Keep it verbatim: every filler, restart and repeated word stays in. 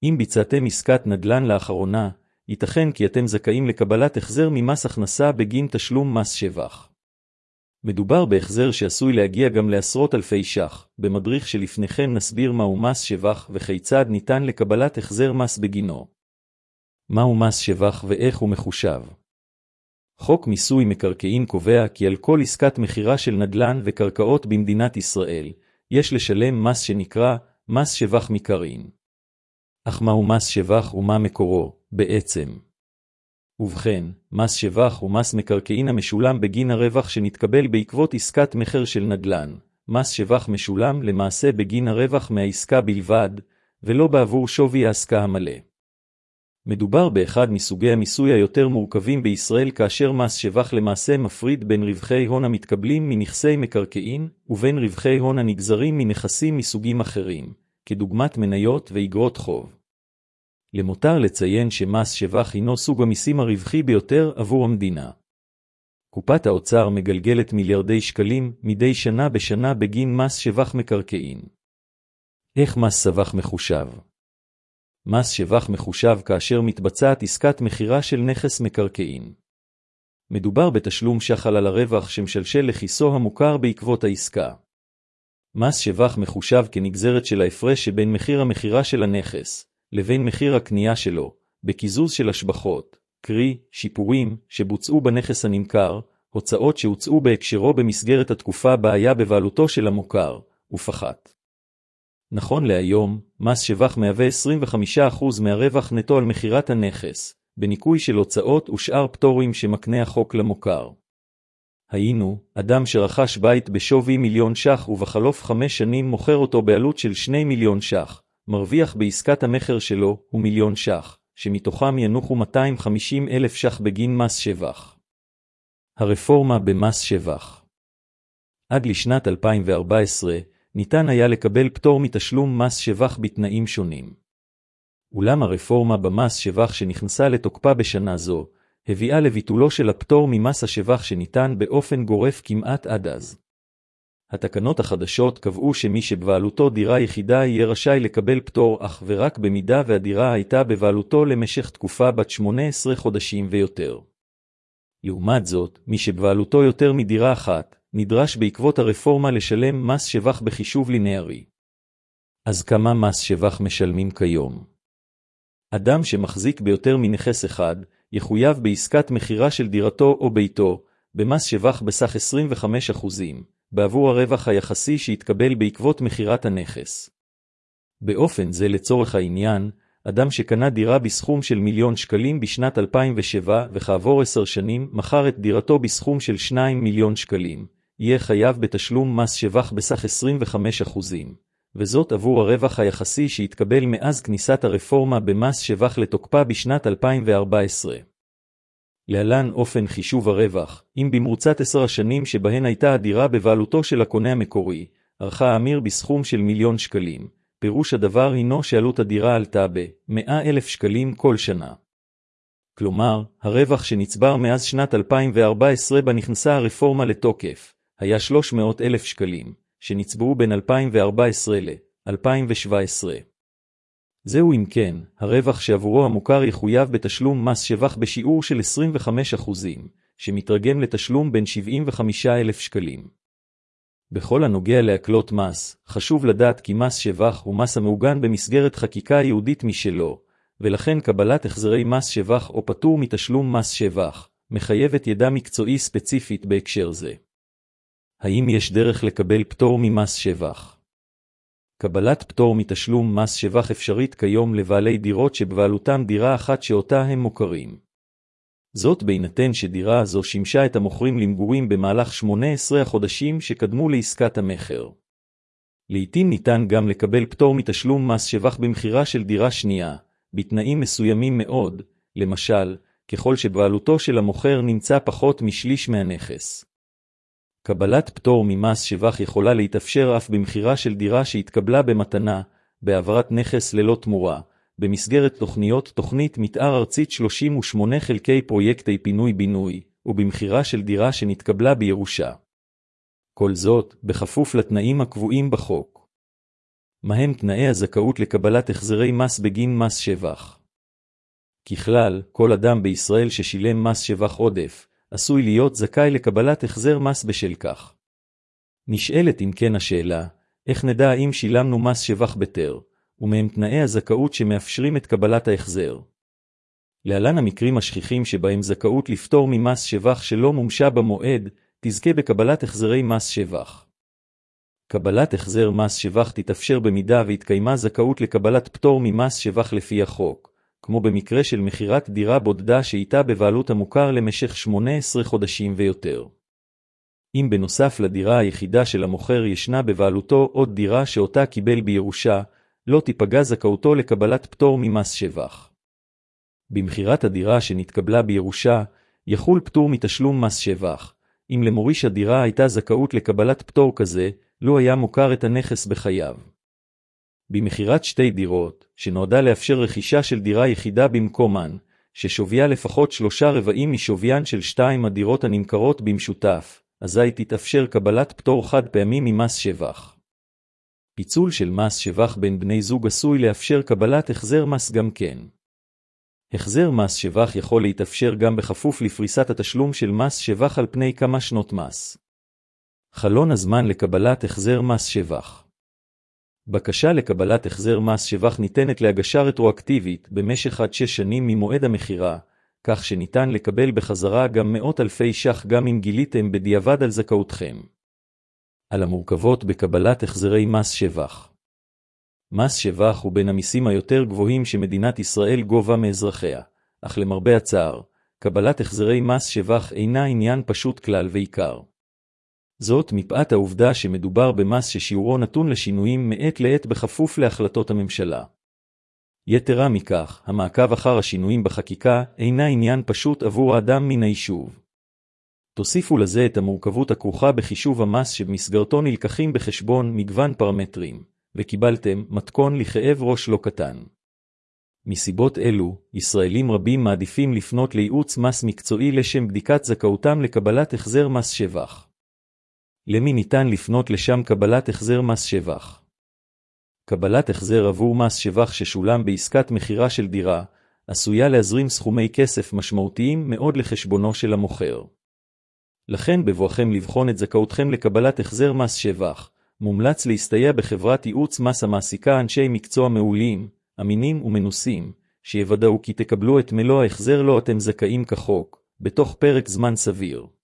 אם ביצעתם עסקת נדל"ן לאחרונה, ייתכן כי אתם זכאים לקבלת החזר ממס הכנסה בגין תשלום מס שבח. מדובר בהחזר שעשוי להגיע גם לעשרות אלפי ש"ח. במדריך שלפניכם נסביר מהו מס שבח וכיצד ניתן לקבלת החזר מס בגינו. מהו מס שבח ואיך הוא מחושב? חוק מיסוי מקרקעין קובע כי על כל עסקת מחירה של נדל"ן וקרקעות במדינת ישראל, יש לשלם מס שנקרא מס שבח מקרקעין. אך מהו מס שבח ומה מקורו, בעצם? ובכן, מס שבח הוא מס מקרקעין המשולם בגין הרווח שנתקבל בעקבות עסקת מחר של נדל"ן. מס שבח משולם למעשה בגין הרווח מהעסקה בלבד, ולא בעבור שווי העסקה המלא. מדובר באחד מסוגי המיסוי היותר מורכבים בישראל, כאשר מס שבח למעשה מפריד בין רווחי הון המתקבלים מנכסי מקרקעין, ובין רווחי הון הנגזרים מנכסים מסוגים אחרים, כדוגמת מניות ואיגרות חוב. למותר לציין שמס שבח הינו סוג המיסים הרווחי ביותר עבור המדינה. קופת האוצר מגלגלת מיליארדי שקלים מדי שנה בשנה בגין מס שבח מקרקעין. איך מס שבח מחושב? מס שבח מחושב כאשר מתבצעת עסקת מחירה של נכס מקרקעין. מדובר בתשלום שחל על הרווח שמשלשל לכיסו המוכר בעקבות העסקה. מס שבח מחושב כנגזרת של ההפרש שבין מחיר המחירה של הנכס לבין מחיר הקנייה שלו, בקיזוז של השבחות, קרי, שיפורים שבוצעו בנכס הנמכר, הוצאות שהוצאו בהקשרו במסגרת התקופה בה היה בבעלותו של המוכר, ופחת. נכון להיום, מס שבח מהווה עשרים וחמישה אחוז מהרווח נטו על מחירת הנכס, בניקוי של הוצאות ושאר פטורים שמקנה החוק למוכר. היינו, אדם שרכש בית בשווי מיליון ש"ח ובחלוף חמש שנים מוכר אותו בעלות של שני מיליון ש"ח, מרוויח בעסקת המחר שלו הוא מיליון ש"ח, שמתוכם ינוחו מאתיים וחמישים אלף ש"ח בגין מס שבח. הרפורמה במס שבח. עד לשנת אלפיים וארבע עשרה ניתן היה לקבל פטור מתשלום מס שבח בתנאים שונים. אולם הרפורמה במס שבח שנכנסה לתוקפה בשנה זו, הביאה לביטולו של הפטור ממס השבח שניתן באופן גורף כמעט עד אז. התקנות החדשות קבעו שמי שבבעלותו דירה יחידה יהיה רשאי לקבל פטור אך ורק במידה והדירה הייתה בבעלותו למשך תקופה בת שמונה עשרה חודשים ויותר. לעומת זאת, מי שבבעלותו יותר מדירה אחת, נדרש בעקבות הרפורמה לשלם מס שבח בחישוב לינארי. אז כמה מס שבח משלמים כיום? אדם שמחזיק ביותר מנכס אחד, יחויב בעסקת מחירה של דירתו או ביתו, במס שבח בסך עשרים וחמישה אחוזים, בעבור הרווח היחסי שהתקבל בעקבות מחירת הנכס. באופן זה לצורך העניין, אדם שקנה דירה בסכום של מיליון שקלים בשנת אלפיים ושבע וכעבור עשר שנים מכר את דירתו בסכום של שניים מיליון שקלים, יהיה חייב בתשלום מס שבח בסך עשרים וחמישה אחוזים, וזאת עבור הרווח היחסי שהתקבל מאז כניסת הרפורמה במס שבח לתוקפה בשנת אלפיים וארבע עשרה. להלן אופן חישוב הרווח, אם במרוצת עשר השנים שבהן הייתה הדירה בבעלותו של הקונה המקורי, ערכה האמיר בסכום של מיליון שקלים, פירוש הדבר הינו שעלות הדירה עלתה ב-מאה אלף שקלים כל שנה. כלומר, הרווח שנצבר מאז שנת אלפיים וארבע עשרה בה נכנסה הרפורמה לתוקף, היה שלוש מאות אלף שקלים, שנצברו בין אלפיים וארבע עשרה ל-אלפיים ושבע עשרה. זהו אם כן, הרווח שעבורו המוכר יחויב בתשלום מס שבח בשיעור של עשרים וחמישה אחוזים, שמתרגם לתשלום בין שבעים וחמישה אלף שקלים. בכל הנוגע להקלות מס, חשוב לדעת כי מס שבח הוא מס המעוגן במסגרת חקיקה יהודית משלו, ולכן קבלת החזרי מס שבח או פטור מתשלום מס שבח, מחייבת ידע מקצועי ספציפית בהקשר זה. האם יש דרך לקבל פטור ממס שבח? קבלת פטור מתשלום מס שבח אפשרית כיום לבעלי דירות שבבעלותם דירה אחת שאותה הם מוכרים. זאת בהינתן שדירה זו שימשה את המוכרים למגורים במהלך שמונה עשרה החודשים שקדמו לעסקת המחר. לעתים ניתן גם לקבל פטור מתשלום מס שבח במחירה של דירה שנייה, בתנאים מסוימים מאוד, למשל, ככל שבבעלותו של המוכר נמצא פחות משליש מהנכס. קבלת פטור ממס שבח יכולה להתאפשר אף במחירה של דירה שהתקבלה במתנה, בהעברת נכס ללא תמורה, במסגרת תוכניות תוכנית מתאר ארצית שלושים ושמונה חלקי פרויקטי פינוי-בינוי, ובמחירה של דירה שנתקבלה בירושה. כל זאת, בכפוף לתנאים הקבועים בחוק. מהם תנאי הזכאות לקבלת החזרי מס בגין מס שבח? ככלל, כל אדם בישראל ששילם מס שבח עודף, עשוי להיות זכאי לקבלת החזר מס בשל כך. נשאלת אם כן השאלה, איך נדע אם שילמנו מס שבח בטר, ומהם תנאי הזכאות שמאפשרים את קבלת ההחזר? להלן המקרים השכיחים שבהם זכאות לפטור ממס שבח שלא מומשה במועד, תזכה בקבלת החזרי מס שבח. קבלת החזר מס שבח תתאפשר במידה והתקיימה זכאות לקבלת פטור ממס שבח לפי החוק, כמו במקרה של מחירת דירה בודדה שהייתה בבעלות המוכר למשך שמונה עשרה חודשים ויותר. אם בנוסף לדירה היחידה של המוכר ישנה בבעלותו עוד דירה שאותה קיבל בירושה, לא תיפגע זכאותו לקבלת פטור ממס שבח. במחירת הדירה שנתקבלה בירושה, יחול פטור מתשלום מס שבח. אם למוריש הדירה הייתה זכאות לקבלת פטור כזה, לא היה מוכר את הנכס בחייו. במחירת שתי דירות, שנועדה לאפשר רכישה של דירה יחידה במקומן, ששוויה לפחות שלושה רבעים משוויין של שתיים הדירות הנמכרות במשותף, אזי תתאפשר קבלת פטור חד פעמי ממס שבח. פיצול של מס שבח בין בני זוג עשוי לאפשר קבלת החזר מס גם כן. החזר מס שבח יכול להתאפשר גם בכפוף לפריסת התשלום של מס שבח על פני כמה שנות מס. חלון הזמן לקבלת החזר מס שבח. בקשה לקבלת החזר מס שבח ניתנת להגשה רטרואקטיבית במשך עד שש שנים ממועד המכירה, כך שניתן לקבל בחזרה גם מאות אלפי ש"ח גם אם גיליתם בדיעבד על זכאותכם. על המורכבות בקבלת החזרי מס שבח. מס שבח הוא בין המיסים היותר גבוהים שמדינת ישראל גובה מאזרחיה, אך למרבה הצער, קבלת החזרי מס שבח אינה עניין פשוט כלל ועיקר. זאת מפאת העובדה שמדובר במס ששיעורו נתון לשינויים מעת לעת בכפוף להחלטות הממשלה. יתרה מכך, המעקב אחר השינויים בחקיקה אינה עניין פשוט עבור האדם מן היישוב. תוסיפו לזה את המורכבות הכרוכה בחישוב המס שבמסגרתו נלקחים בחשבון מגוון פרמטרים, וקיבלתם מתכון לכאב ראש לא קטן. מסיבות אלו, ישראלים רבים מעדיפים לפנות לייעוץ מס מקצועי לשם בדיקת זכאותם לקבלת החזר מס שבח. למי ניתן לפנות לשם קבלת החזר מס שבח? קבלת החזר עבור מס שבח ששולם בעסקת מחירה של דירה, עשויה להזרים סכומי כסף משמעותיים מאוד לחשבונו של המוכר. לכן בבואכם לבחון את זכאותכם לקבלת החזר מס שבח, מומלץ להסתייע בחברת ייעוץ מס המעסיקה אנשי מקצוע מעולים, אמינים ומנוסים, שיוודאו כי תקבלו את מלוא ההחזר לו אתם זכאים כחוק, בתוך פרק זמן סביר.